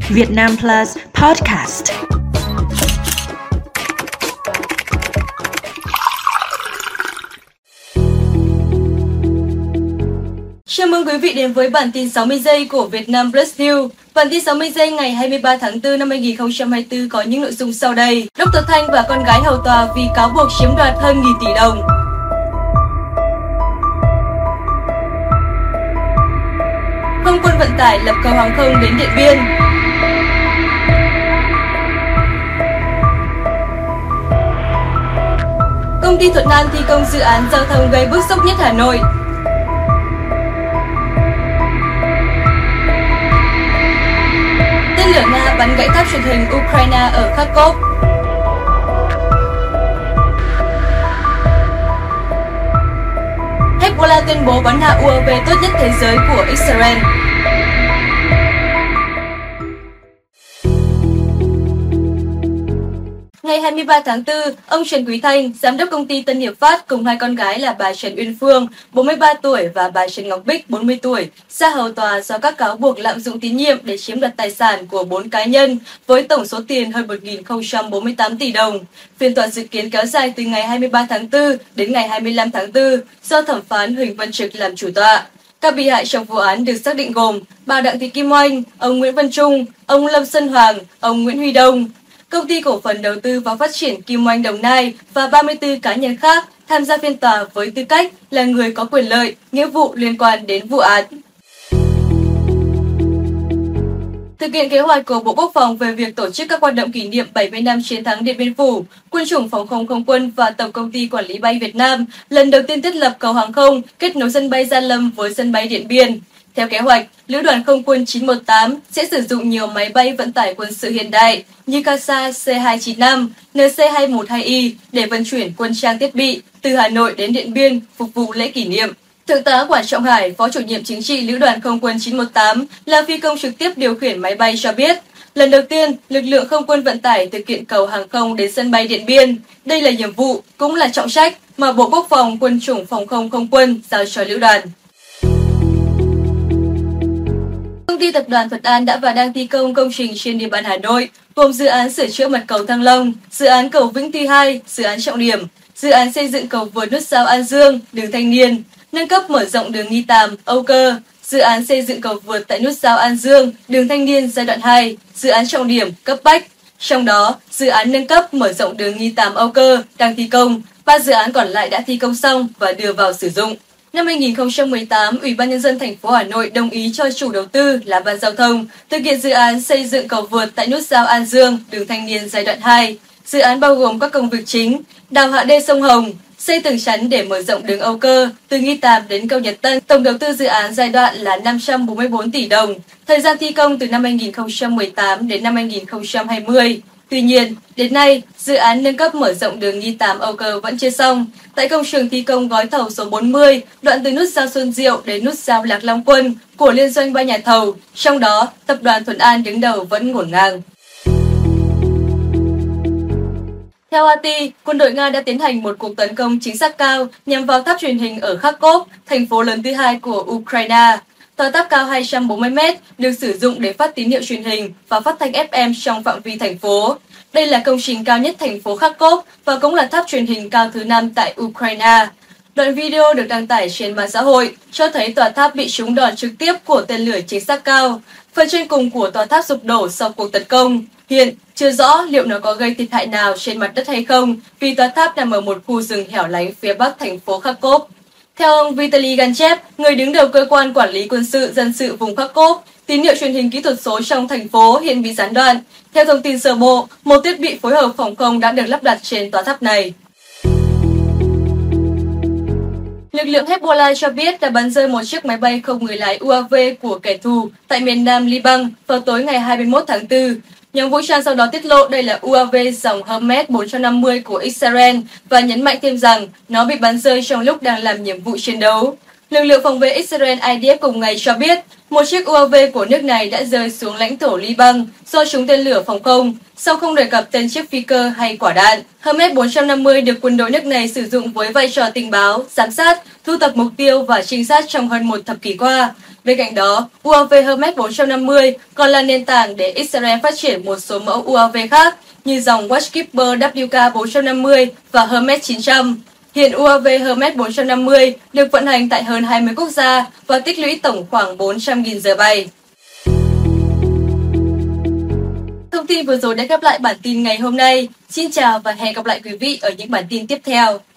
Vietnam Plus Podcast. Chào mừng quý vị đến với bản tin 60 giây của Vietnam Plus News. Bản tin 60 giây ngày 23 tháng 4 năm 2024 có những nội dung sau đây. Dr. Thanh và con gái hầu tòa vì cáo buộc chiếm đoạt hơn 1.000 tỷ đồng. Không quân vận tải lập cầu hàng không đến Điện Biên. Công ty Thuận An thi công dự án giao thông gây bức xúc nhất Hà Nội. Tên lửa Nga bắn gãy tháp truyền hình Ukraine ở Kharkov. Hezbollah tuyên bố bắn hạ UAV tốt nhất thế giới của Israel. Ngày 23 tháng 4, ông Trần Quý Thanh, giám đốc công ty Tân Hiệp Phát cùng hai con gái là bà Trần Uyên Phương, 43 tuổi và bà Trần Ngọc Bích, 40 tuổi, ra hầu tòa do các cáo buộc lạm dụng tín nhiệm để chiếm đoạt tài sản của 4 cá nhân với tổng số tiền hơn 1.048 tỷ đồng. Phiên tòa dự kiến kéo dài từ ngày 23 tháng 4 đến ngày 25 tháng 4 do thẩm phán Huỳnh Văn Trực làm chủ tọa. Các bị hại trong vụ án được xác định gồm bà Đặng Thị Kim Oanh, ông Nguyễn Văn Trung, ông Lâm Xuân Hoàng, ông Nguyễn Huy Đông. Công ty cổ phần đầu tư và phát triển Kim Oanh Đồng Nai và 34 cá nhân khác tham gia phiên tòa với tư cách là người có quyền lợi, nghĩa vụ liên quan đến vụ án. Thực hiện kế hoạch của Bộ Quốc phòng về việc tổ chức các hoạt động kỷ niệm 70 năm chiến thắng Điện Biên Phủ, Quân chủng Phòng không Không quân và Tổng công ty Quản lý bay Việt Nam lần đầu tiên thiết lập cầu hàng không kết nối sân bay Gia Lâm với sân bay Điện Biên. Theo kế hoạch, Lữ đoàn Không quân 918 sẽ sử dụng nhiều máy bay vận tải quân sự hiện đại như Casa C295, NC212i để vận chuyển quân trang thiết bị từ Hà Nội đến Điện Biên phục vụ lễ kỷ niệm. Thượng tá Quản Trọng Hải, Phó chủ nhiệm chính trị Lữ đoàn Không quân 918, là phi công trực tiếp điều khiển máy bay cho biết, lần đầu tiên, lực lượng không quân vận tải thực hiện cầu hàng không đến sân bay Điện Biên. Đây là nhiệm vụ, cũng là trọng trách mà Bộ Quốc phòng Quân chủng Phòng không Không quân giao cho Lữ đoàn. Công ty Tập đoàn Thuận An đã và đang thi công công trình trên địa bàn Hà Nội, gồm dự án sửa chữa mặt cầu Thăng Long, dự án cầu Vĩnh Tuy 2, dự án trọng điểm, dự án xây dựng cầu vượt nút giao An Dương, đường Thanh Niên, nâng cấp mở rộng đường Nghi Tàm, Âu Cơ, dự án xây dựng cầu vượt tại nút giao An Dương, đường Thanh Niên giai đoạn 2, dự án trọng điểm cấp bách. Trong đó, dự án nâng cấp mở rộng đường Nghi Tàm, Âu Cơ đang thi công, 3 dự án còn lại đã thi công xong và đưa vào sử dụng. Năm 2018, Ủy ban Nhân dân thành phố Hà Nội đồng ý cho chủ đầu tư là Ban Giao thông thực hiện dự án xây dựng cầu vượt tại nút giao An Dương, đường Thanh Niên giai đoạn 2. Dự án bao gồm các công việc chính: đào hạ đê sông Hồng, xây tường chắn để mở rộng đường Âu Cơ từ Nghi Tàm đến cầu Nhật Tân. Tổng đầu tư dự án giai đoạn là 544 tỷ đồng. Thời gian thi công từ năm 2018 đến năm 2020. Tuy nhiên, đến nay, dự án nâng cấp mở rộng đường Nghi Tàm Âu Cơ vẫn chưa xong. Tại công trường thi công gói thầu số 40, đoạn từ nút giao Xuân Diệu đến nút giao Lạc Long Quân của liên doanh 3 nhà thầu, trong đó Tập đoàn Thuận An đứng đầu vẫn ngổn ngang. Theo RT, quân đội Nga đã tiến hành một cuộc tấn công chính xác cao nhằm vào tháp truyền hình ở Kharkov, thành phố lớn thứ hai của Ukraine. Tòa tháp cao 240 m được sử dụng để phát tín hiệu truyền hình và phát thanh FM trong phạm vi thành phố. Đây là công trình cao nhất thành phố Kharkov và cũng là tháp truyền hình cao thứ 5 tại Ukraine. Đoạn video được đăng tải trên mạng xã hội cho thấy tòa tháp bị trúng đòn trực tiếp của tên lửa chính xác cao. Phần trên cùng của tòa tháp sụp đổ sau cuộc tấn công. Hiện, chưa rõ liệu nó có gây thiệt hại nào trên mặt đất hay không vì tòa tháp nằm ở một khu rừng hẻo lánh phía bắc thành phố Kharkov. Theo ông Vitaly Ganchev, người đứng đầu cơ quan quản lý quân sự dân sự vùng Kharkov, tín hiệu truyền hình kỹ thuật số trong thành phố hiện bị gián đoạn. Theo thông tin sơ bộ, một thiết bị phối hợp phòng không đã được lắp đặt trên tòa tháp này. Lực lượng Hezbollah cho biết đã bắn rơi một chiếc máy bay không người lái UAV của kẻ thù tại miền nam Liban vào tối ngày 21 tháng 4. Nhóm vũ trang sau đó tiết lộ đây là UAV dòng Hermes 450 của Israel và nhấn mạnh thêm rằng nó bị bắn rơi trong lúc đang làm nhiệm vụ chiến đấu. Lực lượng phòng vệ Israel IDF cùng ngày cho biết một chiếc UAV của nước này đã rơi xuống lãnh thổ Liban do trúng tên lửa phòng không, song không đề cập tên chiếc phi cơ hay quả đạn. Hermes 450 được quân đội nước này sử dụng với vai trò tình báo, giám sát, thu thập mục tiêu và trinh sát trong hơn một thập kỷ qua. Bên cạnh đó, UAV Hermes 450 còn là nền tảng để Israel phát triển một số mẫu UAV khác như dòng Watchkeeper WK450 và Hermes 900. Hiện UAV Hermes 450 được vận hành tại hơn 20 quốc gia và tích lũy tổng khoảng 400.000 giờ bay. Thông tin vừa rồi đã khép lại bản tin ngày hôm nay. Xin chào và hẹn gặp lại quý vị ở những bản tin tiếp theo.